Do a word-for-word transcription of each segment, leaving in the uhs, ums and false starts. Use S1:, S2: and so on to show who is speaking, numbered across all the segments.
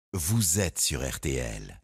S1: Vous êtes sur R T L.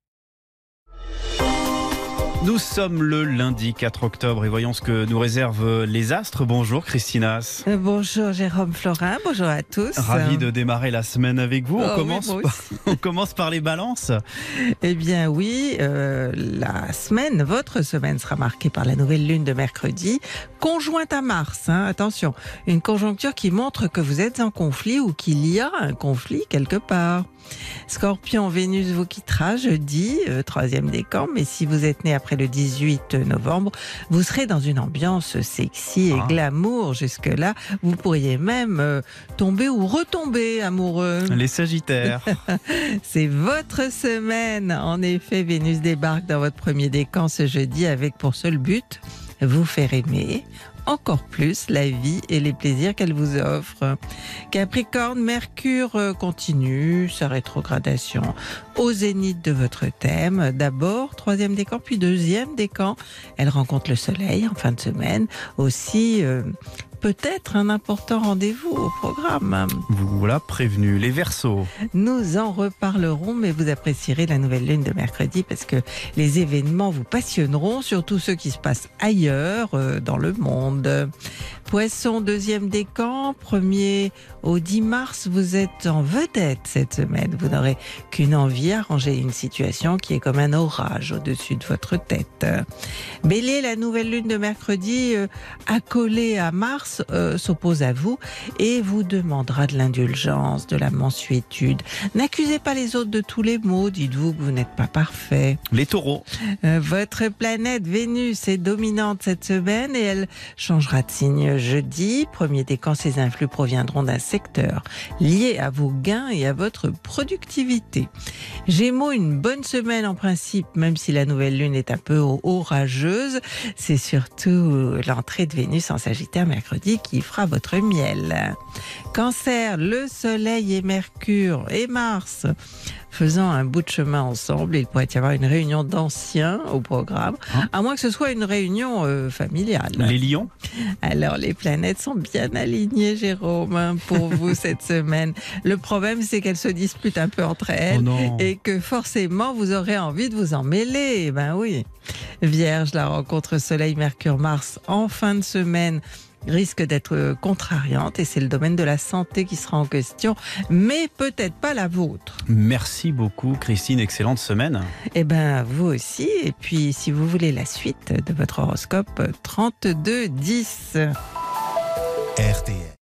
S2: Nous sommes le lundi quatre octobre et voyons ce que nous réservent les astres. Bonjour Christinas.
S3: Euh, Bonjour Jérôme Florin, bonjour à tous.
S2: Ravi de démarrer la semaine avec vous. On,
S3: Oh
S2: commence,
S3: oui, moi
S2: par,
S3: aussi.
S2: on commence par les balances.
S3: Eh bien oui, euh, la semaine, votre semaine sera marquée par la nouvelle lune de mercredi, conjointe à Mars. Hein, attention, une conjoncture qui montre que vous êtes en conflit ou qu'il y a un conflit quelque part. Scorpion, Vénus vous quittera jeudi, euh, troisième décan, mais si vous êtes né après le dix-huit novembre, vous serez dans une ambiance sexy et
S2: Ah.
S3: glamour. Jusque-là, vous pourriez même euh, tomber ou retomber amoureux.
S2: Les Sagittaires.
S3: C'est votre semaine. En effet, Vénus débarque dans votre premier décan ce jeudi avec pour seul but vous faire aimer encore plus la vie et les plaisirs qu'elle vous offre. Capricorne, Mercure euh, continue sa rétrogradation au zénith de votre thème. D'abord, troisième décan, puis deuxième décan. Elle rencontre le soleil en fin de semaine. Aussi, euh, peut-être un important rendez-vous au programme.
S2: Vous voilà prévenu. Les Verseaux.
S3: Nous en reparlerons, mais vous apprécierez la nouvelle lune de mercredi parce que les événements vous passionneront, surtout ceux qui se passent ailleurs euh, dans le monde. Poisson, deuxième décan, premier au dix mars, vous êtes en vedette cette semaine. Vous n'aurez qu'une envie, arranger une situation qui est comme un orage au-dessus de votre tête. Bélier, la nouvelle lune de mercredi, euh, accolée à Mars, euh, s'oppose à vous et vous demandera de l'indulgence, de la mansuétude. N'accusez pas les autres de tous les maux, dites-vous que vous n'êtes pas parfait.
S2: Les Taureaux.
S3: Euh, votre planète Vénus est dominante cette semaine et elle changera de signe jeudi. Premier décan, ses influx proviendront d'un secteur lié à vos gains et à votre productivité. Gémeaux, une bonne semaine en principe, même si la nouvelle lune est un peu orageuse. C'est surtout l'entrée de Vénus en Sagittaire mercredi qui fera votre miel. Cancer, le soleil et Mercure et Mars faisant un bout de chemin ensemble, il pourrait y avoir une réunion d'anciens au programme,
S2: Hein
S3: à moins que ce soit une réunion euh, familiale.
S2: Les Lions.
S3: Alors, les planètes sont bien alignées, Jérôme, hein, pour vous cette semaine. Le problème, c'est qu'elles se disputent un peu entre elles
S2: Oh non.
S3: et que forcément, vous aurez envie de vous en mêler. Ben oui. Vierge, la rencontre Soleil-Mercure-Mars en fin de semaine risque d'être contrariante et c'est le domaine de la santé qui sera en question, mais peut-être pas la vôtre.
S2: Merci beaucoup Christine. Excellente semaine.
S3: Eh ben, vous aussi. Et puis, si vous voulez la suite de votre horoscope, trente-deux dix.
S1: R T L.